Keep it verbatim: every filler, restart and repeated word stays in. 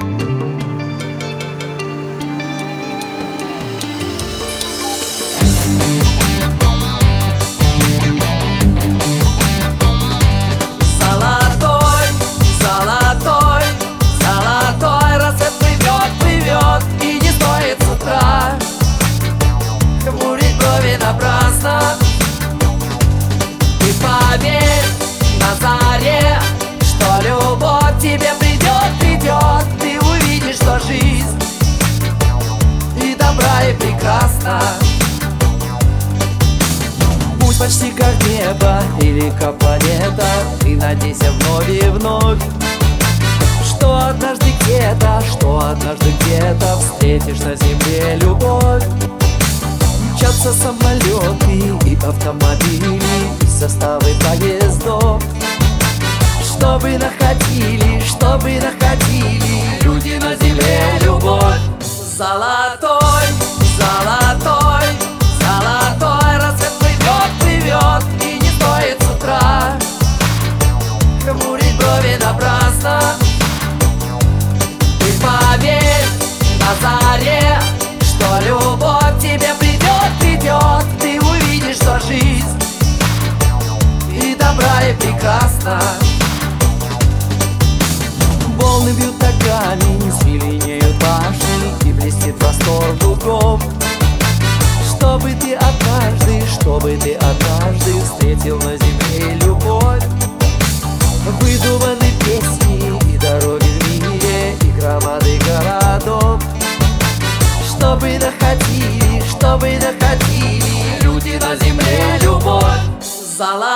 Напрасно. Ты поверь на заре, что любовь тебе придет, придет. Ты увидишь, что жизнь и добра, и прекрасна. Пусть почти как небо или как планета, ты надейся вновь и вновь, что однажды где-то, что однажды где-то встретишь на земле любовь. Мчатся самолеты и автомобили, и составы поездов, чтобы находили, чтобы находили люди на земле любовь. Золотой, золотой, золотой рассвет плывет, плывет, и не стоит с утра хмурить брови напрасно. Ты поверь на заре, что любовь тебе придет, придет. Ты увидишь, что жизнь и добра, и прекрасна. Волны бьют ногами, звенеют башни, и блестит восторг лугов. Чтобы ты однажды, чтобы ты однажды встретил на земле любовь. Выдуманы песни и дороги в мире, и громады городов, чтобы находили, чтобы находили люди на земле любовь. Золотой